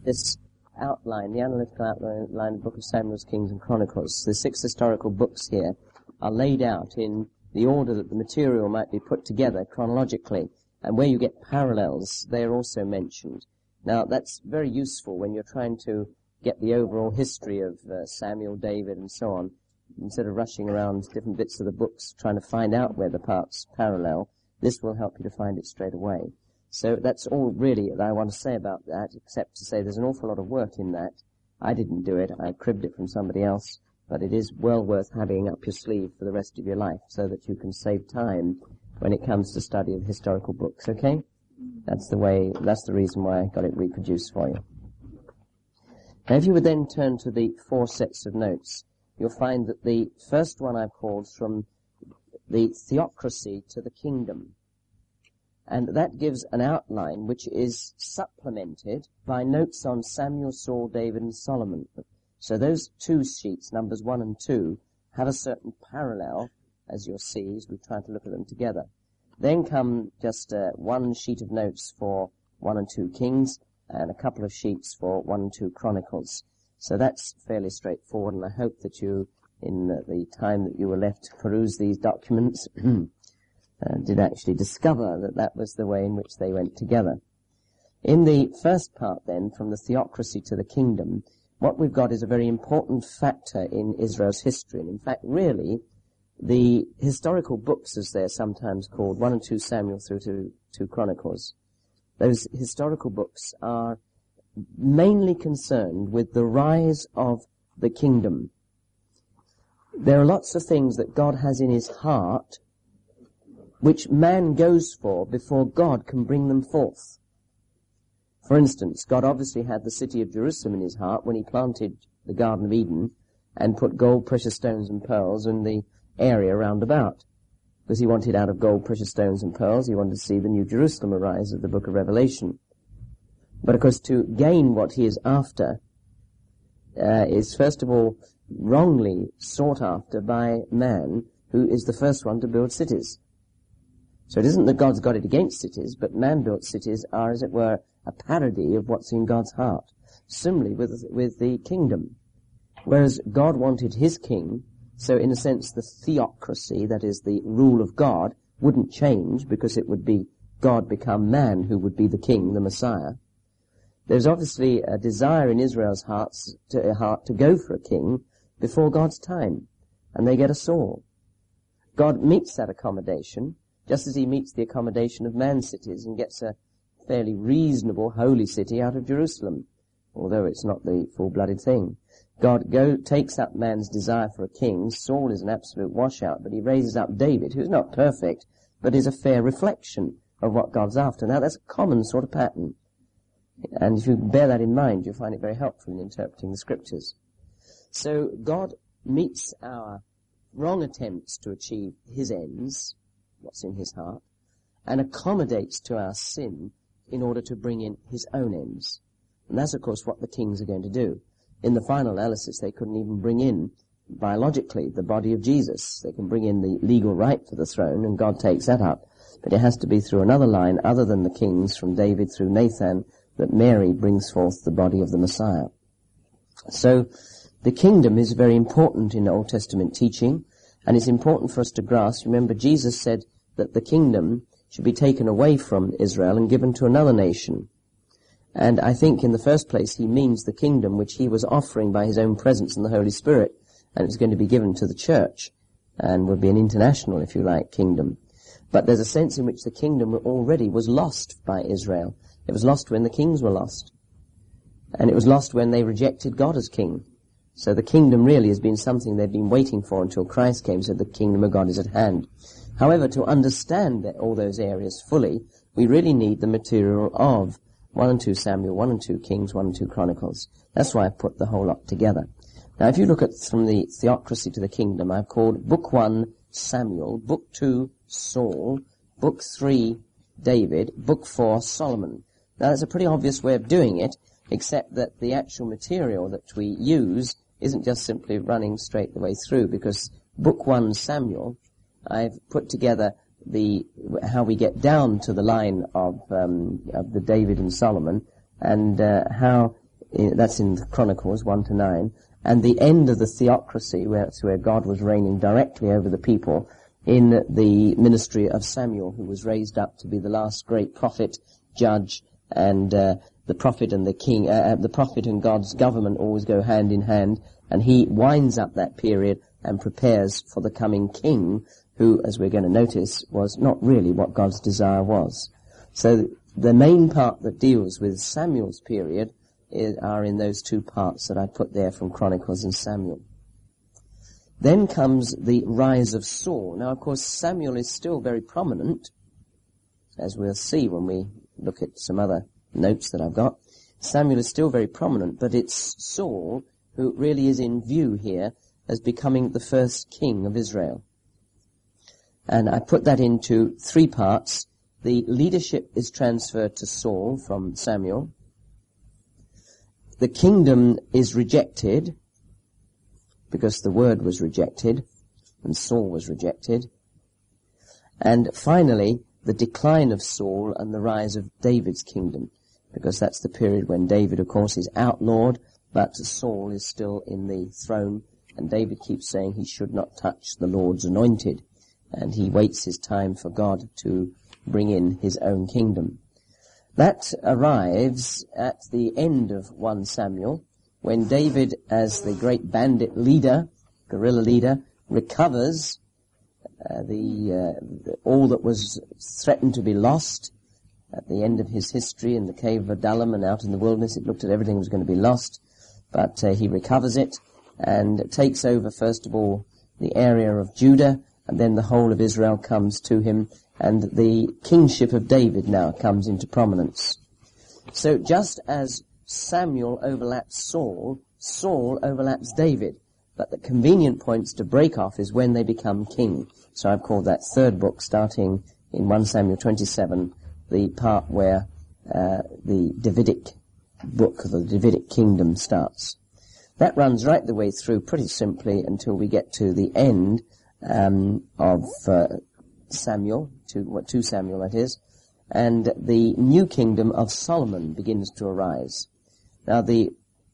this outline, the analytical outline of the Book of Samuel, Kings and Chronicles. The 6 historical books here are laid out in the order that the material might be put together chronologically, and where you get parallels, they are also mentioned. Now, that's very useful when you're trying to get the overall history of Samuel, David, and so on, instead of rushing around different bits of the books trying to find out where the parts parallel. This will help you to find it straight away. So that's all really that I want to say about that, except to say there's an awful lot of work in that. I didn't do it. I cribbed it from somebody else, but it is well worth having up your sleeve for the rest of your life so that you can save time when it comes to study of historical books, okay? That's the reason why I got it reproduced for you. Now, if you would then turn to the 4 sets of notes, you'll find that the first one I've called from the theocracy to the kingdom. And that gives an outline which is supplemented by notes on Samuel, Saul, David, and Solomon. So those 2 sheets, numbers 1 and 2, have a certain parallel, as you'll see, as we try to look at them together. Then come just 1 sheet of notes for 1 and 2 Kings, and a couple of sheets for 1 and 2 Chronicles. So that's fairly straightforward, and I hope that you, in the time that you were left to peruse these documents, did actually discover that that was the way in which they went together. In the first part, then, from the theocracy to the kingdom, what we've got is a very important factor in Israel's history. And in fact, really, the historical books, as they're sometimes called, 1 and 2 Samuel through to 2 Chronicles, those historical books are mainly concerned with the rise of the kingdom. There are lots of things that God has in his heart which man goes for before God can bring them forth. For instance, God obviously had the city of Jerusalem in his heart when he planted the Garden of Eden and put gold, precious stones and pearls in the area round about. Because he wanted out of gold, precious stones and pearls, he wanted to see the new Jerusalem arise of the book of Revelation. But of course, to gain what he is after is first of all wrongly sought after by man, who is the first one to build cities. So it isn't that God's got it against cities, but man-built cities are, as it were, a parody of what's in God's heart. Similarly with the kingdom. Whereas God wanted his king, so in a sense the theocracy, that is the rule of God, wouldn't change because it would be God become man who would be the king, the Messiah. There's obviously a desire in Israel's heart to go for a king before God's time, and they get a Saul. God meets that accommodation, just as he meets the accommodation of man's cities and gets a fairly reasonable holy city out of Jerusalem, although it's not the full-blooded thing. God takes up man's desire for a king. Saul is an absolute washout, but he raises up David, who's not perfect, but is a fair reflection of what God's after. Now, that's a common sort of pattern. And if you bear that in mind, you'll find it very helpful in interpreting the scriptures. So God meets our wrong attempts to achieve his ends, what's in his heart, and accommodates to our sin in order to bring in his own ends. And that's, of course, what the kings are going to do. In the final analysis, they couldn't even bring in, biologically, the body of Jesus. They can bring in the legal right to the throne, and God takes that up. But it has to be through another line other than the kings, from David through Nathan, that Mary brings forth the body of the Messiah. So the kingdom is very important in Old Testament teaching, and it's important for us to grasp. Remember, Jesus said that the kingdom should be taken away from Israel and given to another nation. And I think in the first place he means the kingdom which he was offering by his own presence in the Holy Spirit, and it's going to be given to the church, and would be an international, if you like, kingdom. But there's a sense in which the kingdom already was lost by Israel. It was lost when the kings were lost. And it was lost when they rejected God as king. So the kingdom really has been something they've been waiting for until Christ came, so the kingdom of God is at hand. However, to understand all those areas fully, we really need the material of 1 and 2 Samuel, 1 and 2 Kings, 1 and 2 Chronicles. That's why I've put the whole lot together. Now, if you look at from the theocracy to the kingdom, I've called Book 1 Samuel, Book 2 Saul, Book 3 David, Book 4 Solomon. Now, that's a pretty obvious way of doing it, except that the actual material that we use isn't just simply running straight the way through, because Book 1 Samuel, I've put together how we get down to the line of the David and Solomon, and how that's in the Chronicles 1 to 9, and the end of the theocracy, where God was reigning directly over the people, in the ministry of Samuel, who was raised up to be the last great prophet, judge, and the prophet and the king, the prophet and God's government always go hand in hand, and he winds up that period and prepares for the coming king, who, as we're going to notice, was not really what God's desire was. So the main part that deals with Samuel's period are in those two parts that I put there from Chronicles and Samuel. Then comes the rise of Saul. Now, of course, Samuel is still very prominent, as we'll see when we look at some other notes that I've got. Samuel is still very prominent, but it's Saul who really is in view here as becoming the first king of Israel. And I put that into three parts. The leadership is transferred to Saul from Samuel. The kingdom is rejected because the word was rejected and Saul was rejected. And finally, the decline of Saul and the rise of David's kingdom, because that's the period when David, of course, is outlawed, but Saul is still in the throne, and David keeps saying he should not touch the Lord's anointed, and he waits his time for God to bring in his own kingdom. That arrives at the end of 1 Samuel, when David, as the great bandit leader, guerrilla leader, recovers all that was threatened to be lost at the end of his history in the cave of Adullam and out in the wilderness. It looked at everything was going to be lost, but he recovers it and takes over, first of all, the area of Judah, and then the whole of Israel comes to him, and the kingship of David now comes into prominence. So just as Samuel overlaps Saul, Saul overlaps David, but the convenient points to break off is when they become king. So I've called that third book, starting in 1 Samuel 27, the part where the Davidic book, the Davidic kingdom starts. That runs right the way through pretty simply until we get to the end of Samuel, 2 Samuel that is, and the new kingdom of Solomon begins to arise. Now the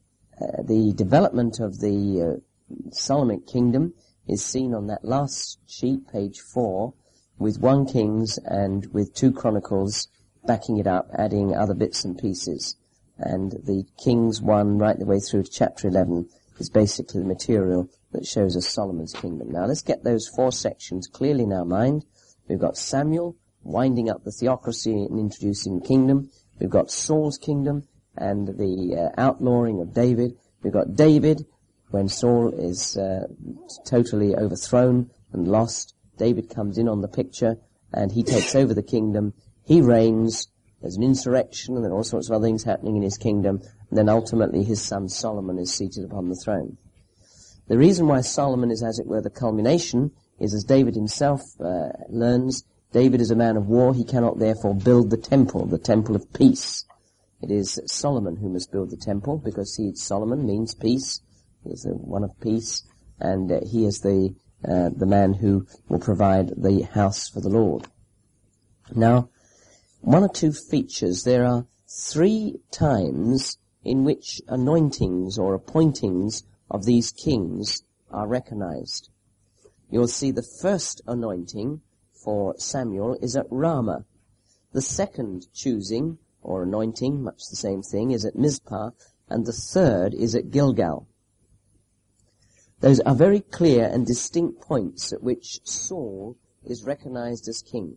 development of the Solomonic kingdom is seen on that last sheet, page 4, with 1 Kings and with 2 Chronicles backing it up, adding other bits and pieces. And the Kings 1 right the way through to chapter 11 is basically the material that shows us Solomon's kingdom. Now let's get those 4 sections clearly in our mind. We've got Samuel winding up the theocracy and introducing the kingdom. We've got Saul's kingdom and the outlawing of David. We've got David when Saul is totally overthrown and lost. David comes in on the picture and he takes over the kingdom. He reigns. There's an insurrection and then all sorts of other things happening in his kingdom. And then ultimately his son Solomon is seated upon the throne. The reason why Solomon is, as it were, the culmination is, as David himself learns, David is a man of war. He cannot therefore build the temple of peace. It is Solomon who must build the temple, because Solomon means peace. He is the one of peace, and he is the man who will provide the house for the Lord. Now, 1 or 2 features. There are 3 times in which anointings or appointings of these kings are recognized. You'll see the first anointing for Samuel is at Ramah. The second choosing, or anointing, much the same thing, is at Mizpah, and the third is at Gilgal. Those are very clear and distinct points at which Saul is recognized as king.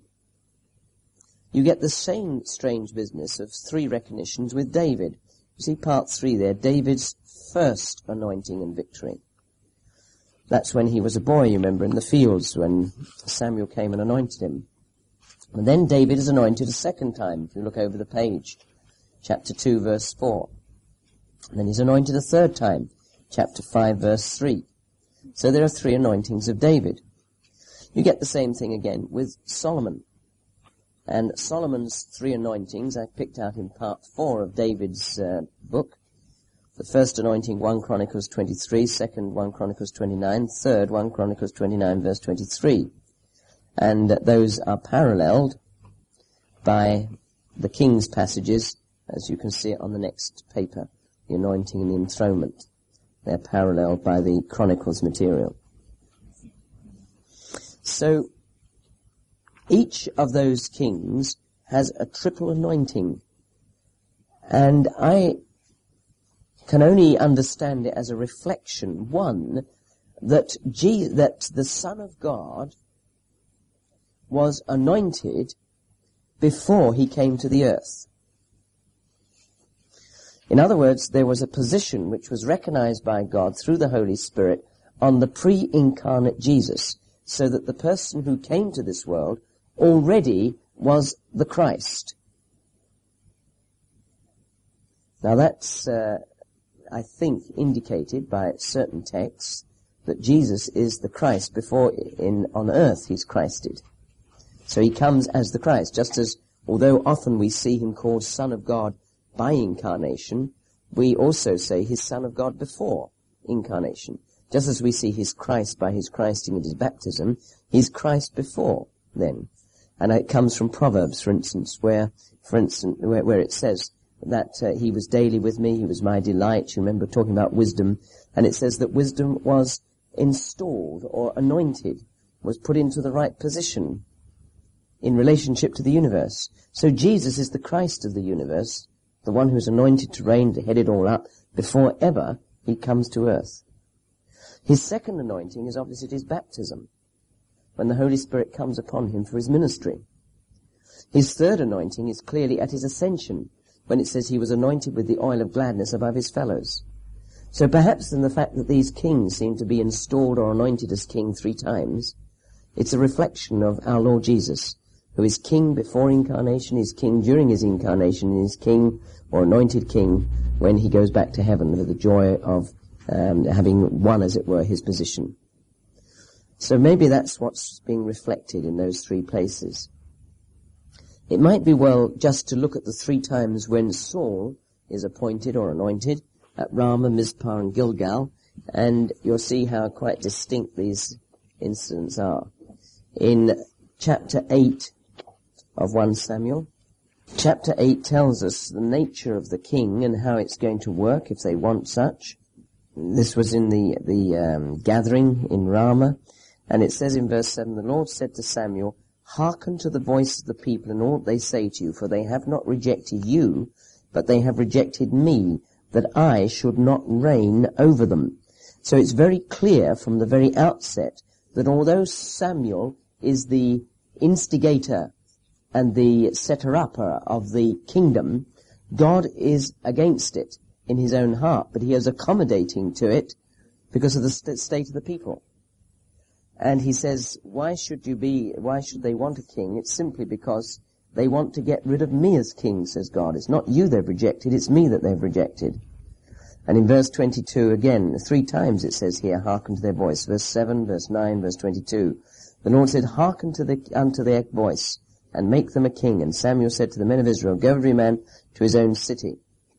You get the same strange business of 3 recognitions with David. You see part 3 there, David's first anointing and victory. That's when he was a boy, you remember, in the fields when Samuel came and anointed him. And then David is anointed a second time, if you look over the page, chapter 2, verse 4. And then he's anointed a third time, chapter 5, verse 3. So there are 3 anointings of David. You get the same thing again with Solomon. And Solomon's 3 anointings I picked out in part 4 of David's book. The first anointing, 1 Chronicles 23, second, 1 Chronicles 29, third, 1 Chronicles 29, verse 23. And those are paralleled by the king's passages, as you can see it on the next paper, the anointing and the enthronement. They're paralleled by the Chronicles material. So, each of those kings has a triple anointing. And I can only understand it as a reflection, one, that the Son of God was anointed before he came to the earth. In other words, there was a position which was recognized by God through the Holy Spirit on the pre-incarnate Jesus, so that the person who came to this world already was the Christ. Now that's, I think, indicated by certain texts that Jesus is the Christ before on earth he's Christed. So he comes as the Christ, just as, although often we see him called Son of God by incarnation, we also say he's Son of God before incarnation. Just as we see his Christ by his Christing and his baptism, he's Christ before then. And it comes from Proverbs, for instance, where it says that he was daily with me, he was my delight. You remember talking about wisdom, and it says that wisdom was installed or anointed, was put into the right position in relationship to the universe. So Jesus is the Christ of the universe, the one who's anointed to reign, to head it all up, before ever he comes to earth. His second anointing is obviously his baptism, when the Holy Spirit comes upon him for his ministry. His third anointing is clearly at his ascension, when it says he was anointed with the oil of gladness above his fellows. So perhaps in the fact that these kings seem to be installed or anointed as king 3 times, it's a reflection of our Lord Jesus, who is king before incarnation, is king during his incarnation, and is king or anointed king when he goes back to heaven with the joy of having won, as it were, his position. So maybe that's what's being reflected in those 3 places. It might be well just to look at the 3 times when Saul is appointed or anointed at Ramah, Mizpah, and Gilgal, and you'll see how quite distinct these incidents are. In chapter 8 of 1 Samuel, chapter 8 tells us the nature of the king and how it's going to work if they want such. This was in the gathering in Ramah, and it says in verse 7, the Lord said to Samuel, "Hearken to the voice of the people and all that they say to you, for they have not rejected you, but they have rejected me, that I should not reign over them." So it's very clear from the very outset that although Samuel is the instigator and the setter-upper of the kingdom, God is against it in his own heart, but he is accommodating to it because of the state of the people. And he says, why should they want a king? It's simply because they want to get rid of me as king, says God. It's not you they've rejected, it's me that they've rejected. And in verse 22 again, 3 times it says here, hearken to their voice. Verse 7, verse 9, verse 22. The Lord said, hearken unto their voice, and make them a king. And Samuel said to the men of Israel, go every man to his own city.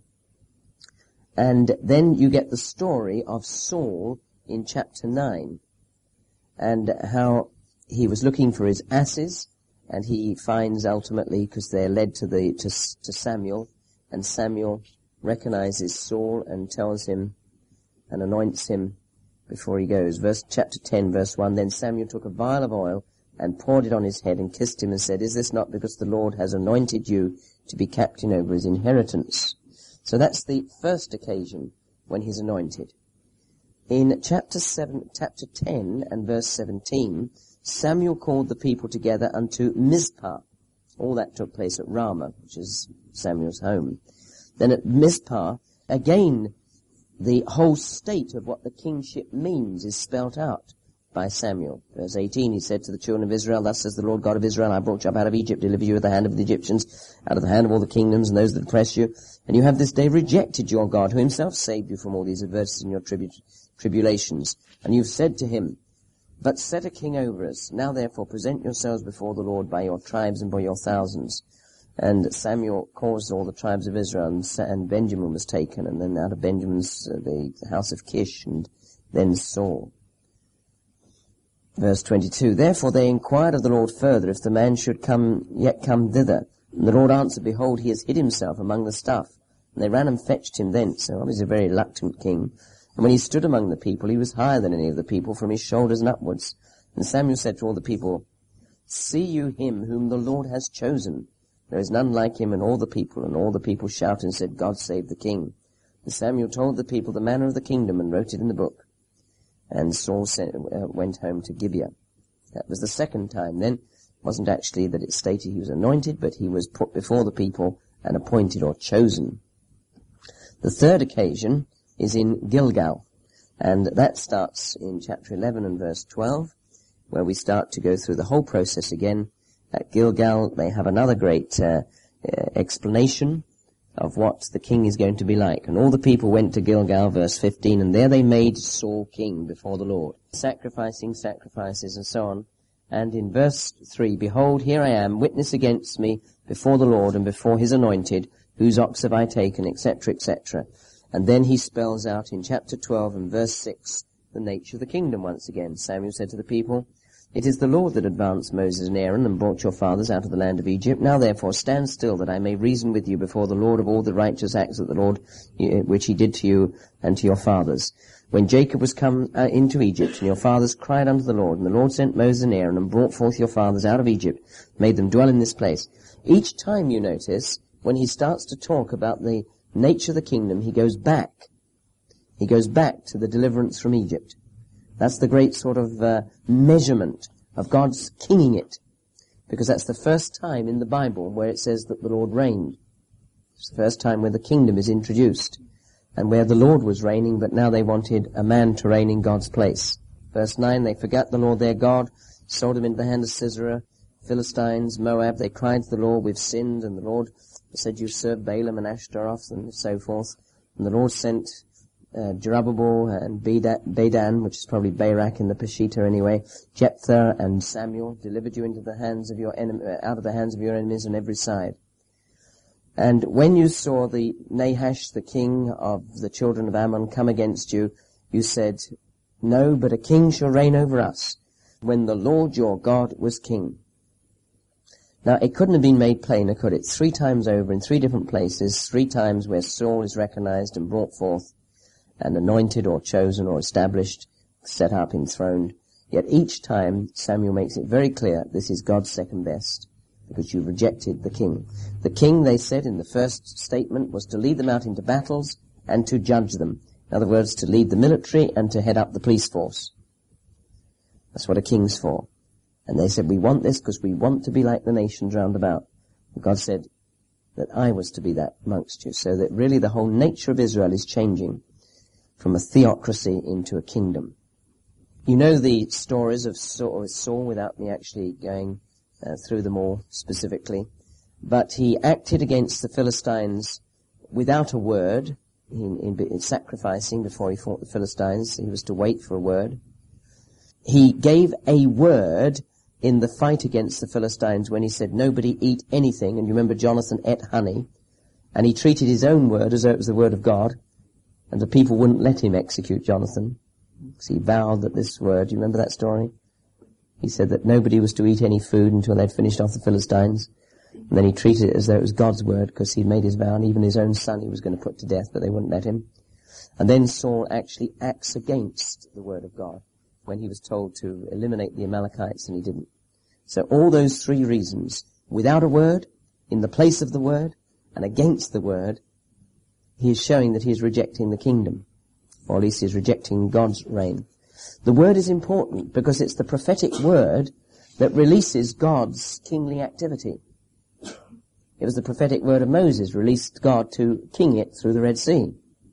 And then you get the story of Saul in chapter 9, and how he was looking for his asses, and he finds ultimately, because they're led to Samuel, and Samuel recognizes Saul and tells him and anoints him before he goes. Chapter 10, verse 1, then Samuel took a vial of oil and poured it on his head and kissed him and said, is this not because the Lord has anointed you to be captain over his inheritance? So that's the first occasion when he's anointed. In chapter 10 and verse 17, Samuel called the people together unto Mizpah. All that took place at Ramah, which is Samuel's home. Then at Mizpah, again, the whole state of what the kingship means is spelt out by Samuel. Verse 18, he said to the children of Israel, thus says the Lord God of Israel, I brought you up out of Egypt, delivered you out of the hand of the Egyptians, out of the hand of all the kingdoms and those that oppress you. And you have this day rejected your God, who himself saved you from all these adversities and your tribulations. And you've said to him, but set a king over us. Now therefore present yourselves before the Lord by your tribes and by your thousands. And Samuel caused all the tribes of Israel, and Benjamin was taken, and then out of Benjamin's the house of Kish, and then Saul. Verse 22, therefore they inquired of the Lord further if the man should come thither. And the Lord answered, behold, he has hid himself among the stuff. And they ran and fetched him thence. So obviously a very reluctant king. And when he stood among the people, he was higher than any of the people from his shoulders and upwards. And Samuel said to all the people, "See you him whom the Lord has chosen? There is none like him." And all the people shouted and said, "God save the king." And Samuel told the people the manner of the kingdom and wrote it in the book. And Saul went home to Gibeah. That was the second time then. It wasn't actually that it stated he was anointed, but he was put before the people and appointed or chosen. The third occasion is in Gilgal, and that starts in chapter 11 and verse 12, where we start to go through the whole process again. At Gilgal, they have another great explanation of what the king is going to be like. And all the people went to Gilgal, verse 15, and there they made Saul king before the Lord, sacrificing sacrifices and so on. And in verse 3, "Behold, here I am, witness against me before the Lord and before his anointed, whose ox have I taken," etc., etc. And then he spells out in chapter 12 and verse 6 the nature of the kingdom once again. Samuel said to the people, "It is the Lord that advanced Moses and Aaron and brought your fathers out of the land of Egypt. Now therefore stand still, that I may reason with you before the Lord of all the righteous acts that the Lord, which he did to you and to your fathers. When Jacob was come into Egypt, and your fathers cried unto the Lord, and the Lord sent Moses and Aaron and brought forth your fathers out of Egypt, made them dwell in this place." Each time you notice, when he starts to talk about the nature of the kingdom, he goes back. He goes back to the deliverance from Egypt. That's the great sort of measurement of God's kinging it, because that's the first time in the Bible where it says that the Lord reigned. It's the first time where the kingdom is introduced, and where the Lord was reigning, but now they wanted a man to reign in God's place. Verse 9, "They forgot the Lord their God, sold him into the hand of Sisera, Philistines, Moab. They cried to the Lord, we've sinned, and the Lord said, you serve Balaam and Ashtaroth," and so forth. And the Lord sent Jerubbaal and Bedan, which is probably Barak in the Peshitta anyway, Jephthah and Samuel, delivered you into the hands of your out of the hands of your enemies on every side. And when you saw the Nahash, the king of the children of Ammon, come against you, you said, "No, but a king shall reign over us," when the Lord your God was king. Now, it couldn't have been made plainer, could it? 3 times over in 3 different places, 3 times where Saul is recognized and brought forth and anointed or chosen or established, set up, enthroned. Yet each time Samuel makes it very clear this is God's second best, because you rejected the king. The king, they said in the first statement, was to lead them out into battles and to judge them. In other words, to lead the military and to head up the police force. That's what a king's for. And they said, we want this because we want to be like the nations round about. And God said that I was to be that amongst you. So that really the whole nature of Israel is changing from a theocracy into a kingdom. You know the stories of Saul without me actually going through them all specifically. But he acted against the Philistines without a word in sacrificing before he fought the Philistines. He was to wait for a word. He gave a word in the fight against the Philistines when he said, nobody eat anything. And you remember Jonathan ate honey. And he treated his own word as though it was the word of God. And the people wouldn't let him execute Jonathan, because he vowed that this word, do you remember that story? He said that nobody was to eat any food until they'd finished off the Philistines. And then he treated it as though it was God's word, because he'd made his vow, and even his own son he was going to put to death, but they wouldn't let him. And then Saul actually acts against the word of God when he was told to eliminate the Amalekites, and he didn't. So all those 3 reasons, without a word, in the place of the word, and against the word, he is showing that he is rejecting the kingdom, or at least he is rejecting God's reign. The word is important because it's the prophetic word that releases God's kingly activity. It was the prophetic word of Moses released God to king it through the Red Sea.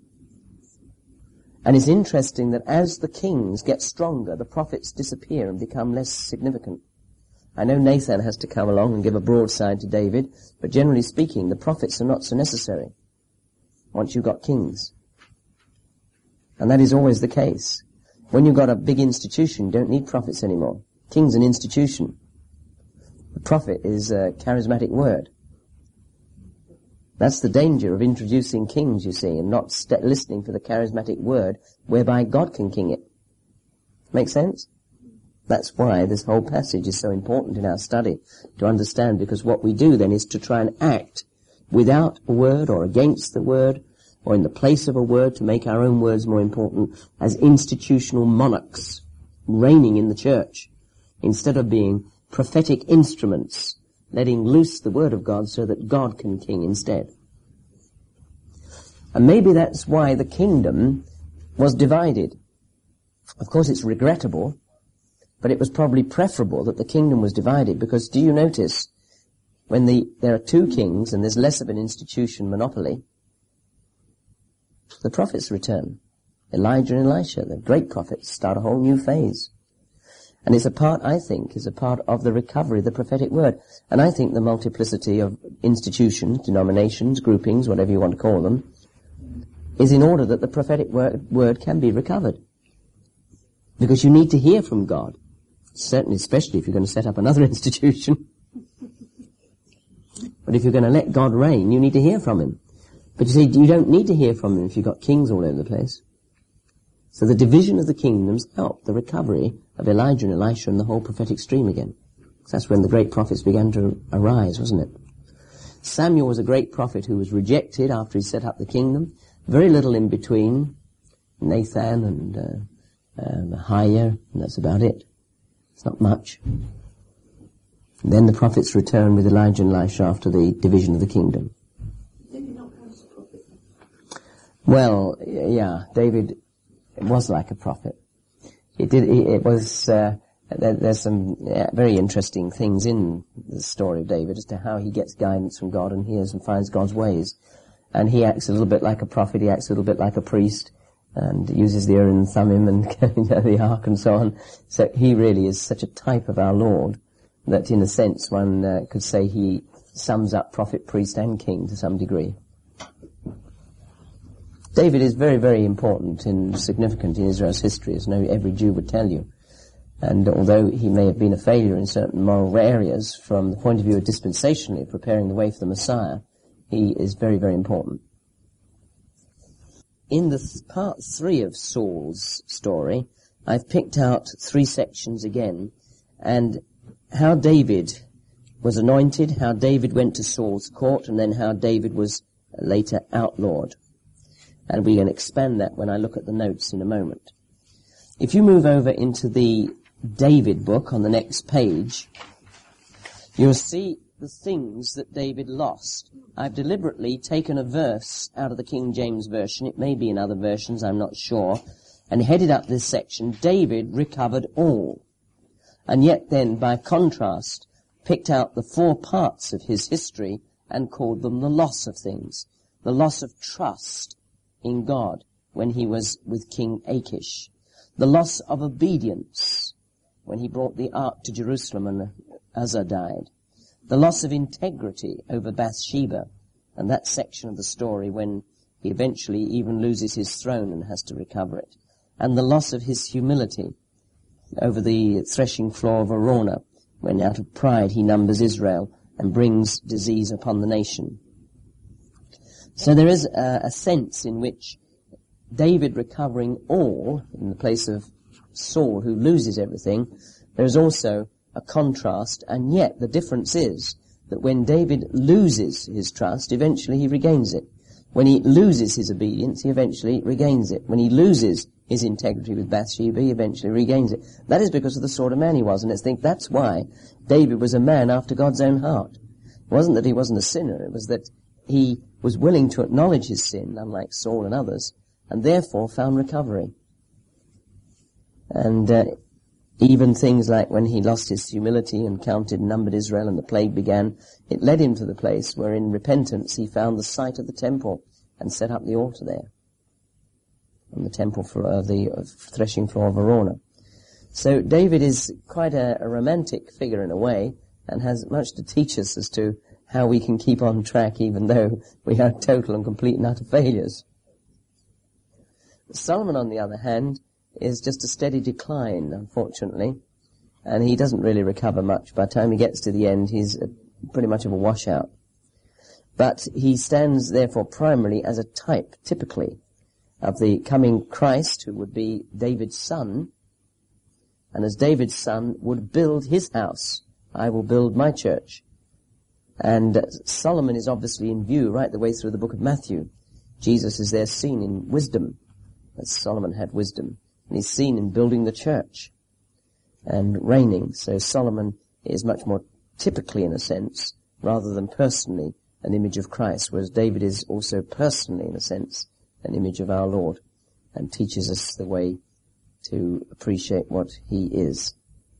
And it's interesting that as the kings get stronger, the prophets disappear and become less significant. I know Nathan has to come along and give a broadside to David, but generally speaking, the prophets are not so necessary once you've got kings. And that is always the case. When you've got a big institution, you don't need prophets anymore. King's an institution. The prophet is a charismatic word. That's the danger of introducing kings, you see, and not listening for the charismatic word whereby God can king it. Make sense? That's why this whole passage is so important in our study to understand, because what we do then is to try and act without a word or against the word or in the place of a word to make our own words more important, as institutional monarchs reigning in the church, instead of being prophetic instruments, letting loose the word of God so that God can king instead. And maybe that's why the kingdom was divided. Of course, it's regrettable, but it was probably preferable that the kingdom was divided, because do you notice, when there are two kings and there's less of an institution monopoly, the prophets return. Elijah and Elisha, the great prophets, start a whole new phase. And it's a part, I think, is a part of the recovery of the prophetic word. And I think the multiplicity of institutions, denominations, groupings, whatever you want to call them, is in order that the prophetic word can be recovered. Because you need to hear from God. Certainly, especially if you're going to set up another institution. But if you're going to let God reign, you need to hear from him. But you see, you don't need to hear from him if you've got kings all over the place. So the division of the kingdoms helped the recovery of Elijah and Elisha and the whole prophetic stream again. That's when the great prophets began to arise, wasn't it? Samuel was a great prophet who was rejected after he set up the kingdom. Very little in between. Nathan and Ahiah, and that's about it. It's not much. And then the prophets returned with Elijah and Elisha after the division of the kingdom. David not come as a prophet? Well, yeah, David was like a prophet. There's some very interesting things in the story of David as to how he gets guidance from God and hears and finds God's ways. And he acts a little bit like a prophet, he acts a little bit like a priest, and uses the Urim and Thummim and the Ark and so on. So he really is such a type of our Lord that in a sense one could say he sums up prophet, priest and king to some degree. David is very, very important and significant in Israel's history, as every Jew would tell you. And although he may have been a failure in certain moral areas, from the point of view of dispensationally preparing the way for the Messiah, he is very, very important. In the part 3 of Saul's story, I've picked out 3 sections again, and how David was anointed, how David went to Saul's court, and then how David was later outlawed. And we can expand that when I look at the notes in a moment. If you move over into the David book on the next page, you'll see the things that David lost. I've deliberately taken a verse out of the King James Version, it may be in other versions, I'm not sure, and headed up this section, David recovered all. And yet then, by contrast, picked out the 4 parts of his history and called them the loss of things. The loss of trust in God when he was with King Achish. The loss of obedience when he brought the ark to Jerusalem and Uzzah died. The loss of integrity over Bathsheba, and that section of the story when he eventually even loses his throne and has to recover it. And the loss of his humility over the threshing floor of Araunah, when out of pride he numbers Israel and brings disease upon the nation. So there is a sense in which David recovering all in the place of Saul, who loses everything, there is also a contrast, and yet the difference is that when David loses his trust, eventually he regains it. When he loses his obedience, he eventually regains it. When he loses his integrity with Bathsheba, he eventually regains it. That is because of the sort of man he was, and I think that's why David was a man after God's own heart. It wasn't that he wasn't a sinner, it was that he was willing to acknowledge his sin, unlike Saul and others, and therefore found recovery. And even things like when he lost his humility and counted and numbered Israel and the plague began, it led him to the place where in repentance he found the site of the temple and set up the altar there, on the temple floor, the threshing floor of Araunah. So David is quite a romantic figure in a way, and has much to teach us as to how we can keep on track even though we are total and complete and utter failures. Solomon, on the other hand, is just a steady decline, unfortunately, and he doesn't really recover much. By the time he gets to the end, he's pretty much of a washout. But he stands, therefore, primarily as a type, typically, of the coming Christ, who would be David's son, and as David's son would build his house. I will build my church. And Solomon is obviously in view right the way through the book of Matthew. Jesus is there seen in wisdom, as Solomon had wisdom. And he's seen in building the church and reigning. So Solomon is much more typically, in a sense, rather than personally, an image of Christ, whereas David is also personally, in a sense, an image of our Lord, and teaches us the way to appreciate what he is.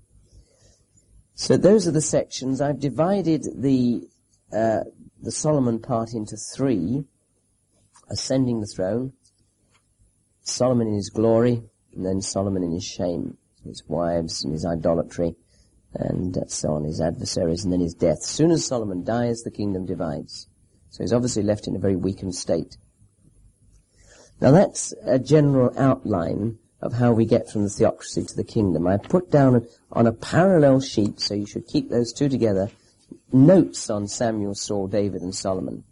So those are the sections. I've divided the Solomon part into three: ascending the throne, Solomon in his glory, and then Solomon in his shame, his wives and his idolatry, and so on, his adversaries, and then his death. As soon as Solomon dies, the kingdom divides. So he's obviously left in a very weakened state. Now that's a general outline of how we get from the theocracy to the kingdom. I put down on a parallel sheet, so you should keep those two together, notes on Samuel, Saul, David, and Solomon.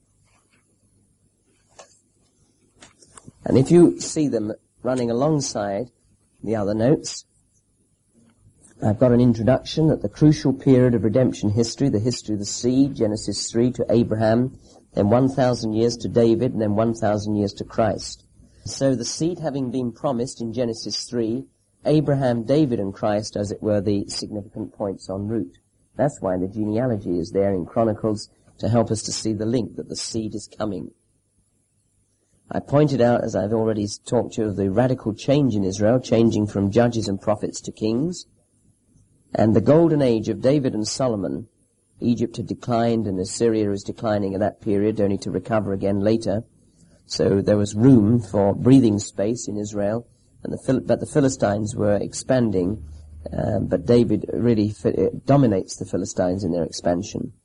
And if you see them running alongside the other notes, I've got an introduction at the crucial period of redemption history, the history of the seed, Genesis 3 to Abraham, then 1,000 years to David, and then 1,000 years to Christ. So the seed having been promised in Genesis 3, Abraham, David, and Christ, as it were, the significant points en route. That's why the genealogy is there in Chronicles, to help us to see the link that the seed is coming. I pointed out, as I've already talked to you, of the radical change in Israel, changing from judges and prophets to kings. And the golden age of David and Solomon, Egypt had declined and Assyria was declining at that period, only to recover again later. So there was room for breathing space in Israel, but the Philistines were expanding, but David really dominates the Philistines in their expansion.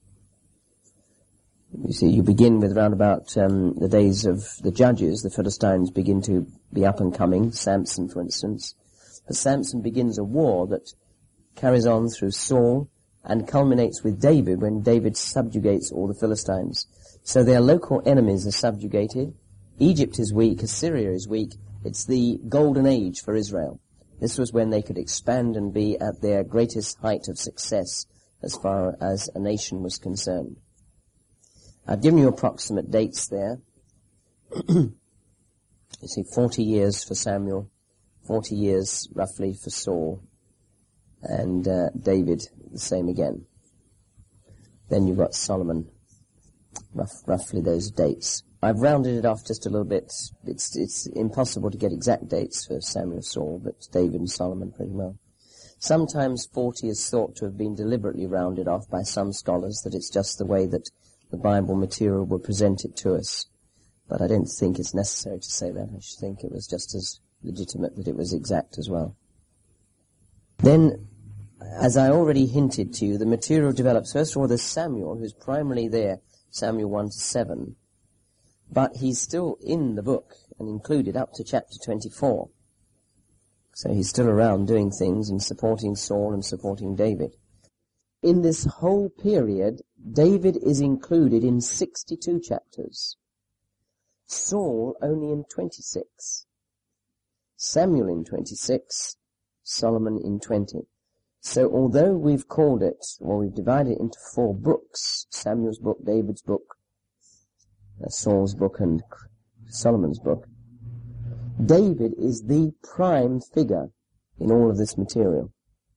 You see, you begin with round about the days of the judges. The Philistines begin to be up and coming, Samson, for instance. But Samson begins a war that carries on through Saul and culminates with David, when David subjugates all the Philistines. So their local enemies are subjugated. Egypt is weak, Assyria is weak. It's the golden age for Israel. This was when they could expand and be at their greatest height of success as far as a nation was concerned. I've given you approximate dates there. You see, 40 years for Samuel, 40 years roughly for Saul, and David, the same again. Then you've got Solomon, roughly those dates. I've rounded it off just a little bit. It's impossible to get exact dates for Samuel, Saul, but David and Solomon pretty well. Sometimes 40 is thought to have been deliberately rounded off by some scholars, that it's just the way that the Bible material will present it to us. But I don't think it's necessary to say that. I should think it was just as legitimate that it was exact as well. Then, as I already hinted to you, the material develops. First of all, there's Samuel, who's primarily there, Samuel 1 to 7. But he's still in the book and included up to chapter 24. So he's still around doing things and supporting Saul and supporting David. In this whole period, David is included in 62 chapters. Saul only in 26. Samuel in 26. Solomon in 20. So although we've called it, or we've divided it into 4 books, Samuel's book, David's book, Saul's book, and Solomon's book, David is the prime figure in all of this material.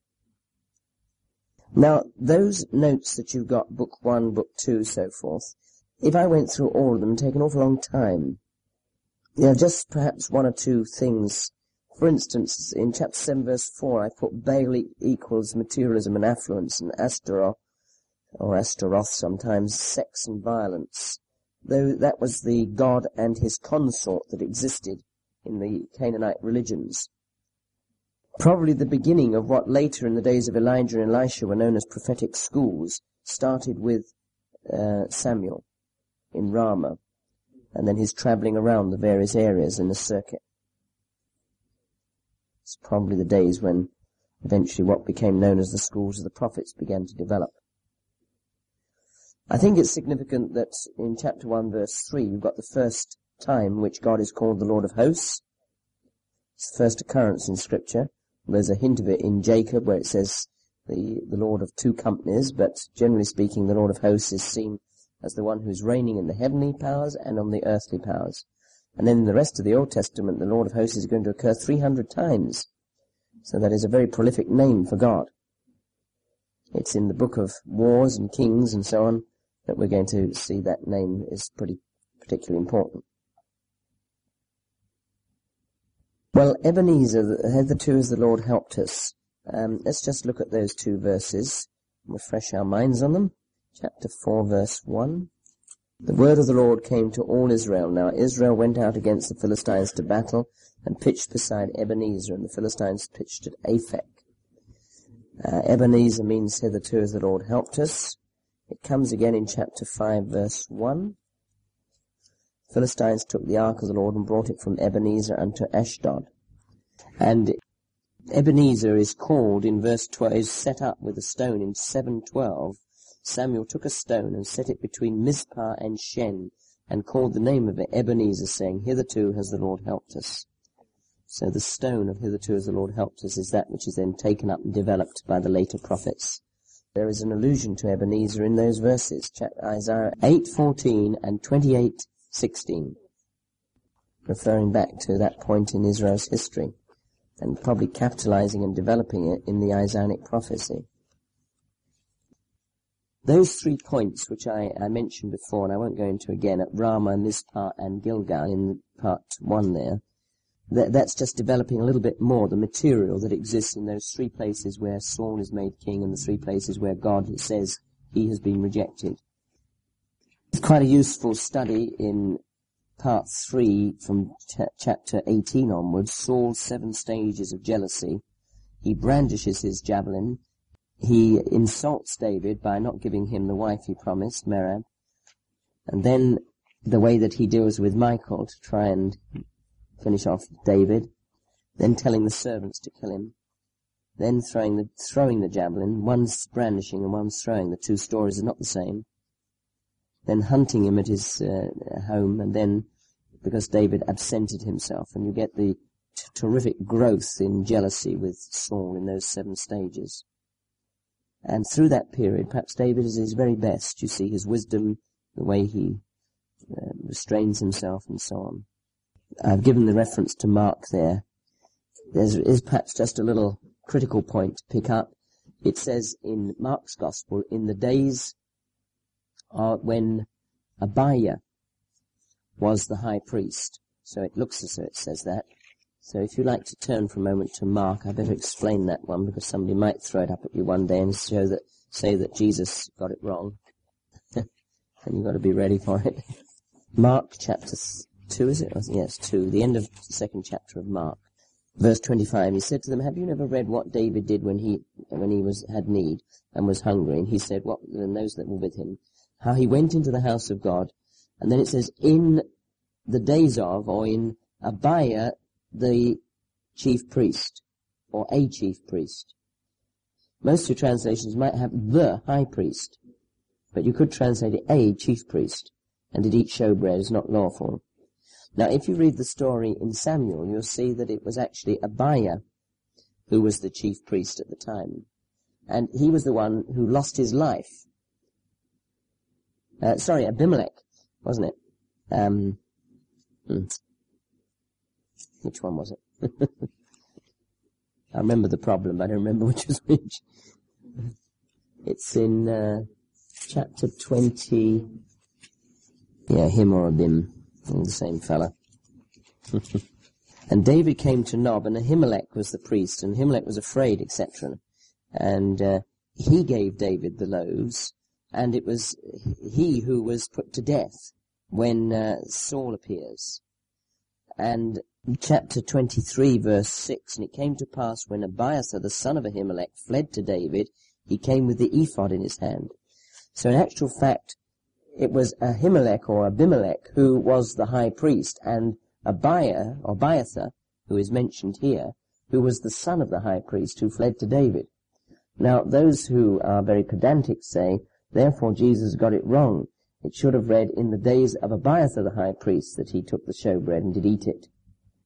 Now, those notes that you've got, book 1, book 2, so forth, if I went through all of them, it would take an awful long time. Just perhaps 1 or 2 things. For instance, in chapter 7, verse 4, I put Baal equals materialism and affluence, and Astaroth, or Astaroth sometimes, sex and violence. Though that was the god and his consort that existed in the Canaanite religions. Probably the beginning of what later in the days of Elijah and Elisha were known as prophetic schools started with Samuel in Ramah, and then his travelling around the various areas in the circuit. It's probably the days when eventually what became known as the schools of the prophets began to develop. I think it's significant that in chapter 1, verse 3, you've got the first time which God is called the Lord of Hosts. It's the first occurrence in Scripture. There's a hint of it in Jacob, where it says the Lord of two companies, but generally speaking, the Lord of hosts is seen as the one who's reigning in the heavenly powers and on the earthly powers. And then in the rest of the Old Testament, the Lord of hosts is going to occur 300 times. So that is a very prolific name for God. It's in the book of Wars and Kings and so on that we're going to see that name is particularly important. Well, Ebenezer, hitherto has the Lord helped us. Let's just look at those two verses and refresh our minds on them. Chapter 4, verse 1. The word of the Lord came to all Israel. Now Israel went out against the Philistines to battle and pitched beside Ebenezer, and the Philistines pitched at Aphek. Ebenezer means hitherto as the Lord helped us. It comes again in chapter 5, verse 1. Philistines took the ark of the Lord and brought it from Ebenezer unto Ashdod. And Ebenezer is called in verse 12, is set up with a stone in 7:12. Samuel took a stone and set it between Mizpah and Shen, and called the name of it Ebenezer, saying, Hitherto has the Lord helped us. So the stone of hitherto has the Lord helped us is that which is then taken up and developed by the later prophets. There is an allusion to Ebenezer in those verses, Isaiah 8:14 and 28:16, referring back to that point in Israel's history, and probably capitalizing and developing it in the Isaiah prophecy. Those 3 points which I mentioned before, and I won't go into again, at Ramah, Mizpah, and Gilgal in part 1 there, that's just developing a little bit more the material that exists in those 3 places where Saul is made king and the 3 places where God says he has been rejected. It's quite a useful study in part 3 from chapter 18 onwards, Saul's 7 stages of jealousy. He brandishes his javelin. He insults David by not giving him the wife he promised, Merab. And then the way that he deals with Michal to try and finish off David, then telling the servants to kill him, then throwing the javelin, one's brandishing and one's throwing, the 2 stories are not the same, then hunting him at his home, and then because David absented himself, and you get the terrific growth in jealousy with Saul in those 7 stages. And through that period, perhaps David is his very best. You see his wisdom, the way he restrains himself and so on. I've given the reference to Mark there. There is perhaps just a little critical point to pick up. It says in Mark's Gospel, in the days when Abiah was the high priest. So it looks as though it says that. So if you'd like to turn for a moment to Mark, I better explain that one, because somebody might throw it up at you one day and say that Jesus got it wrong. And you've got to be ready for it. Mark chapter 2, is it? Yes, 2, the end of the 2nd chapter of Mark. Verse 25, he said to them, have you never read what David did when he had need and was hungry? And he said, and those that were with him, how he went into the house of God. And then it says, in the days of, or in Abiah, the chief priest, or a chief priest. Most of your translations might have the high priest, but you could translate it a chief priest, and to eat showbread is not lawful. Now, if you read the story in Samuel, you'll see that it was actually Abiah who was the chief priest at the time. And he was the one who lost his life. Abimelech, wasn't it? Which one was it? I remember the problem, but I don't remember which was which. It's in chapter 20. Yeah, him or Abim. The same fella. And David came to Nob, and Ahimelech was the priest, and Ahimelech was afraid, etc. And he gave David the loaves, and it was he who was put to death when Saul appears. And chapter 23, verse 6, and it came to pass when Abiathar, the son of Ahimelech, fled to David, he came with the ephod in his hand. So in actual fact, it was Ahimelech or Abimelech who was the high priest, and Abiathar, who is mentioned here, who was the son of the high priest who fled to David. Now, those who are very pedantic say, therefore Jesus got it wrong. It should have read, in the days of Abiathar the high priest, that he took the showbread and did eat it.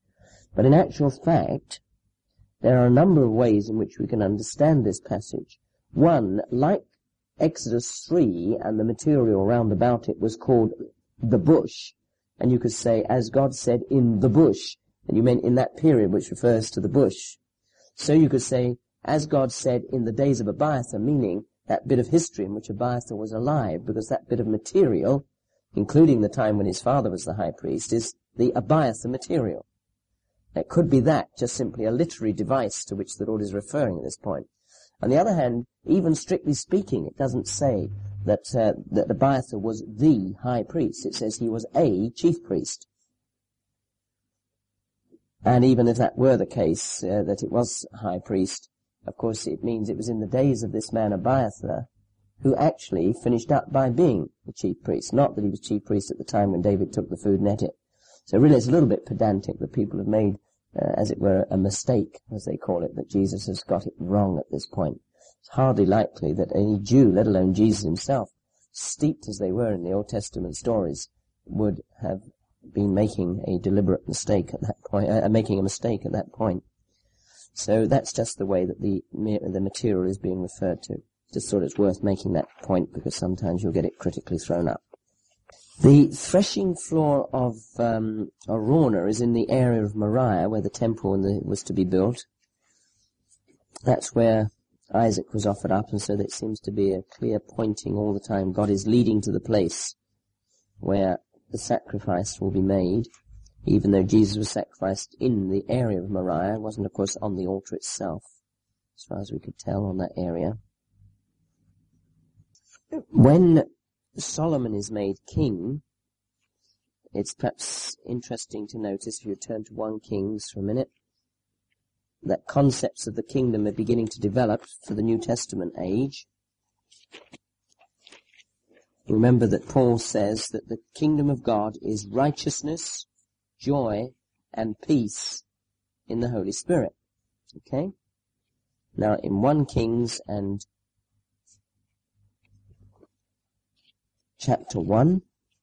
But in actual fact, there are a number of ways in which we can understand this passage. One, like Exodus 3 and the material round about it, was called the bush. And you could say, as God said, in the bush. And you meant in that period, which refers to the bush. So you could say, as God said, in the days of Abiathar, meaning that bit of history in which Abiathar was alive, because that bit of material, including the time when his father was the high priest, is the Abiathar material. It could be that, just simply a literary device to which the Lord is referring at this point. On the other hand, even strictly speaking, it doesn't say that Abiathar was the high priest. It says he was a chief priest. And even if that were the case, that it was high priest, of course it means it was in the days of this man Abiathar who actually finished up by being the chief priest. Not that he was chief priest at the time when David took the food and ate it. So really it's a little bit pedantic that people have made, as it were, a mistake, as they call it, that Jesus has got it wrong at this point. It's hardly likely that any Jew, let alone Jesus himself, steeped as they were in the Old Testament stories, would have been making a deliberate mistake at that point, making a mistake at that point. So that's just the way that the material is being referred to. Just thought it's worth making that point because sometimes you'll get it critically thrown up. The threshing floor of Araunah is in the area of Moriah, where the temple was to be built. That's where Isaac was offered up, and so there seems to be a clear pointing all the time. God is leading to the place where the sacrifice will be made, even though Jesus was sacrificed in the area of Moriah. It wasn't, of course, on the altar itself, as far as we could tell on that area. When Solomon is made king, it's perhaps interesting to notice, if you turn to 1 Kings for a minute, that concepts of the kingdom are beginning to develop for the New Testament age. Remember that Paul says that the kingdom of God is righteousness, joy, and peace in the Holy Spirit. Okay? Now, in 1 Kings and chapter 1,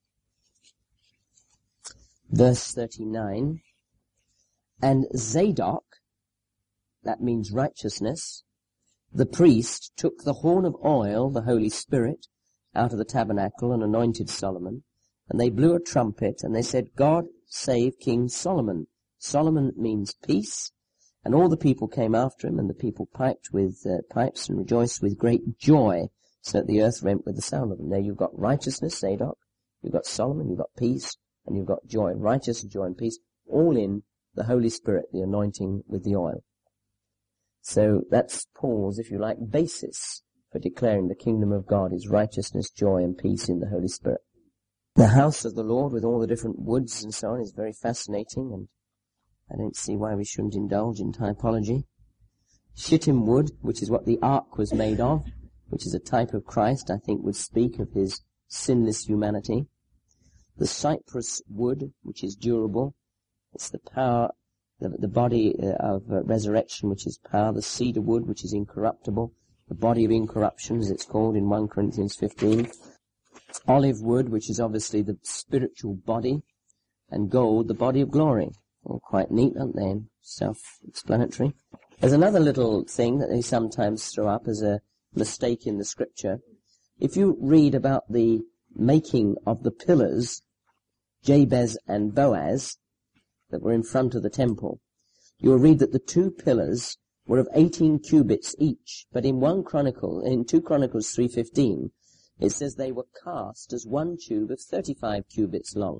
verse 39, and Zadok, that means righteousness, the priest took the horn of oil, the Holy Spirit, out of the tabernacle and anointed Solomon, and they blew a trumpet, and they said, God save King Solomon. Solomon means peace, and all the people came after him, and the people piped with pipes and rejoiced with great joy, so that the earth rent with the sound of them. Now you've got righteousness, Zadok, you've got Solomon, you've got peace, and you've got joy. Righteousness, joy, and peace, all in the Holy Spirit, the anointing with the oil. So that's Paul's, if you like, basis for declaring the kingdom of God is righteousness, joy, and peace in the Holy Spirit. The house of the Lord with all the different woods and so on is very fascinating, and I don't see why we shouldn't indulge in typology. Shittim wood, which is what the ark was made of, which is a type of Christ, I think would speak of his sinless humanity. The cypress wood, which is durable, it's the power, the body of resurrection, which is power. The cedar wood, which is incorruptible, the body of incorruption, as it's called in 1 Corinthians 15. Olive wood, which is obviously the spiritual body, and gold, the body of glory. All quite neat, aren't they? Self-explanatory. There's another little thing that they sometimes throw up as a mistake in the scripture. If you read about the making of the pillars, Jabez and Boaz, that were in front of the temple, you will read that the 2 pillars were of 18 cubits each, but in 2 Chronicles 3:15, it says they were cast as 1 tube of 35 cubits long.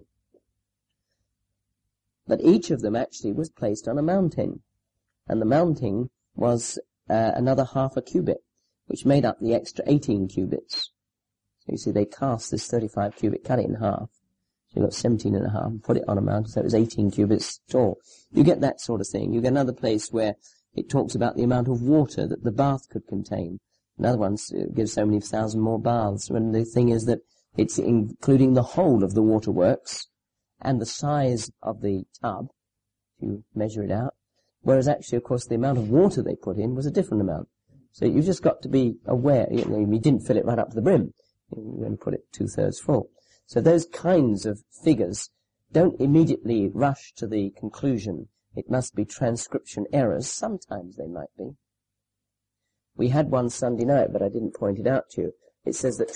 But each of them actually was placed on a mountain, and the mounting was another half a cubit, which made up the extra 18 cubits. So you see, they cast this 35 cubit, cut it in half. So you've got 17 and a half, put it on a mountain, so it was 18 cubits tall. You get that sort of thing. You get another place where it talks about the amount of water that the bath could contain. Another one gives so many thousand more baths. And the thing is that it's including the whole of the waterworks and the size of the tub, if you measure it out. Whereas actually, of course, the amount of water they put in was a different amount. So you've just got to be aware. You didn't fill it right up to the brim. You only put it 2/3 full. So those kinds of figures don't immediately rush to the conclusion it must be transcription errors. Sometimes they might be. We had one Sunday night, but I didn't point it out to you. It says that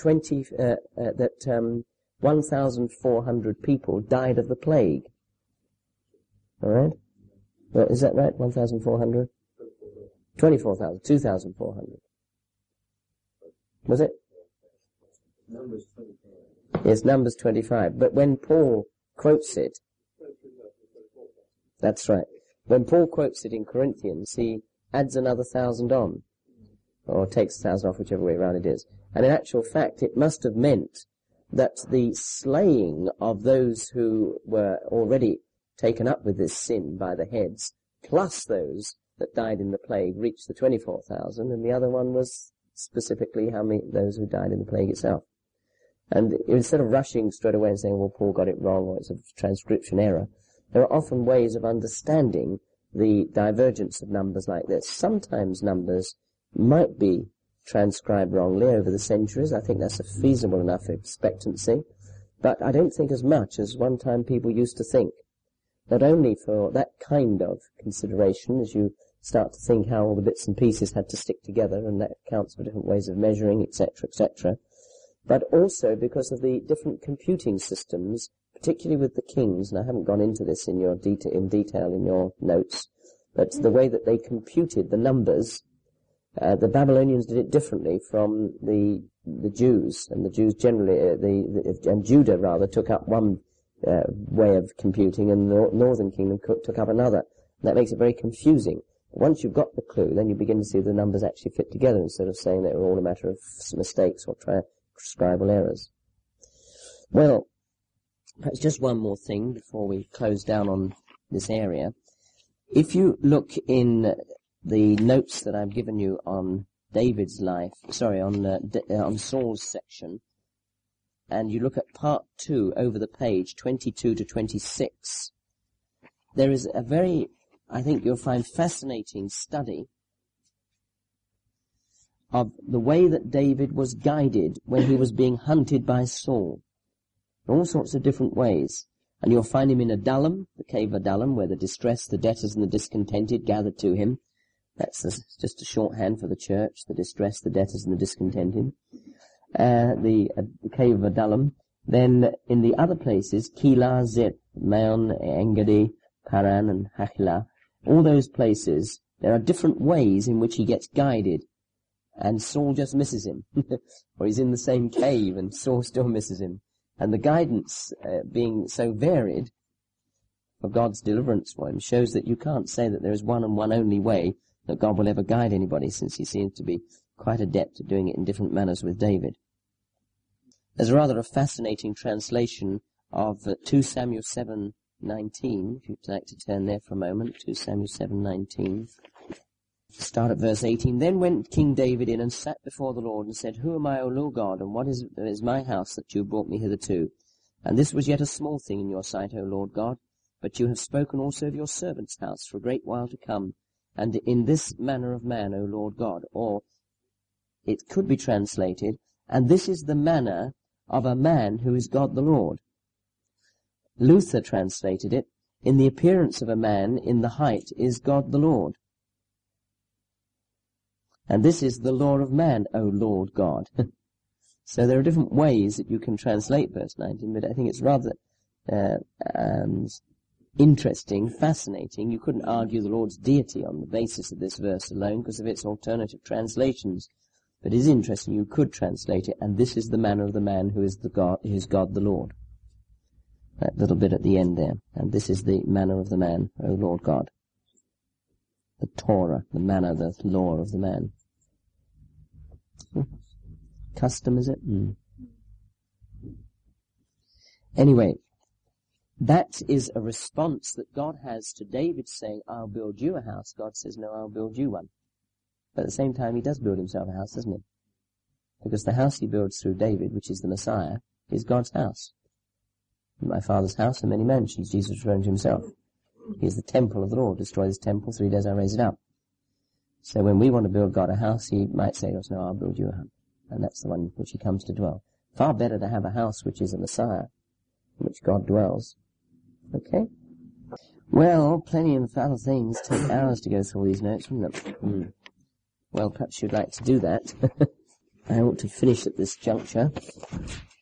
1,400 people died of the plague. All right? Well, is that right? 1,400? 24,000. 2,400. Was it? Numbers 25. Yes, Numbers 25. But when Paul quotes it, that's right. When Paul quotes it in Corinthians, he adds another 1,000 on, or takes 1,000 off, whichever way around it is. And in actual fact, it must have meant that the slaying of those who were already taken up with this sin by the heads, plus those that died in the plague, reached the 24,000, and the other one was specifically how many those who died in the plague itself. And instead of rushing straight away and saying, well, Paul got it wrong, or it's a transcription error, there are often ways of understanding the divergence of numbers like this. Sometimes numbers might be transcribed wrongly over the centuries. I think that's a feasible enough expectancy. But I don't think as much as one time people used to think. Not only for that kind of consideration, as you start to think how all the bits and pieces had to stick together, and that accounts for different ways of measuring, etc., but also because of the different computing systems, particularly with the kings, and I haven't gone into this in detail in your notes, but the way that they computed the numbers, the Babylonians did it differently from the Jews, and the Jews generally, and Judah rather, took up one way of computing, and the northern kingdom took up another. And that makes it very confusing. Once you've got the clue, then you begin to see the numbers actually fit together, instead of saying they were all a matter of mistakes or transcribal errors. Well, perhaps just one more thing before we close down on this area. If you look in the notes that I've given you on David's life, on Saul's section, and you look at part 2 over the page, 22 to 26, there is a very, I think you'll find, fascinating study of the way that David was guided when he was being hunted by Saul. In all sorts of different ways. And you'll find him in Adullam, the cave of Adullam, where the distressed, the debtors, and the discontented gathered to him. That's just a shorthand for the church, the distressed, the debtors, and the discontented. The cave of Adullam. Then in the other places, Keilah, Ziph, Maon, Engedi, Paran, and Hachilah, all those places, there are different ways in which he gets guided. And Saul just misses him. Or he's in the same cave and Saul still misses him. And the guidance being so varied for God's deliverance for him shows that you can't say that there is one and one only way that God will ever guide anybody, since he seems to be quite adept at doing it in different manners with David. There's rather a fascinating translation of 2 Samuel 7:19, if you'd like to turn there for a moment, 2 Samuel 7:19. Start at verse 18. Then went King David in and sat before the Lord and said, Who am I, O Lord God, and what is my house that you have brought me hitherto? And this was yet a small thing in your sight, O Lord God, but you have spoken also of your servant's house for a great while to come, and in this manner of man, O Lord God. Or it could be translated, and this is the manner of a man who is God the Lord. Luther translated it, in the appearance of a man, in the height, is God the Lord. And this is the law of man, O Lord God. So there are different ways that you can translate verse 19, but I think it's rather interesting, fascinating. You couldn't argue the Lord's deity on the basis of this verse alone because of its alternative translations. But it is interesting, you could translate it, and this is the manner of the man who is God the Lord. That little bit at the end there. And this is the manner of the man, O Lord God. The Torah, the manner, the law of the man. Custom, is it? Anyway, that is a response that God has to David saying, I'll build you a house. God says, no, I'll build you one. But at the same time, he does build himself a house, doesn't he? Because the house he builds through David, which is the Messiah, is God's house. In my Father's house are many mansions, Jesus referring to himself. He is the temple of the Lord. Destroy this temple, 3 days I raise it up. So when we want to build God a house, he might say to us, no, I'll build you a house. And that's the one which he comes to dwell. Far better to have a house which is a Messiah, in which God dwells. Okay? Well, plenty of other things. Take hours to go through all these notes, wouldn't it? Well, perhaps you'd like to do that. I ought to finish at this juncture.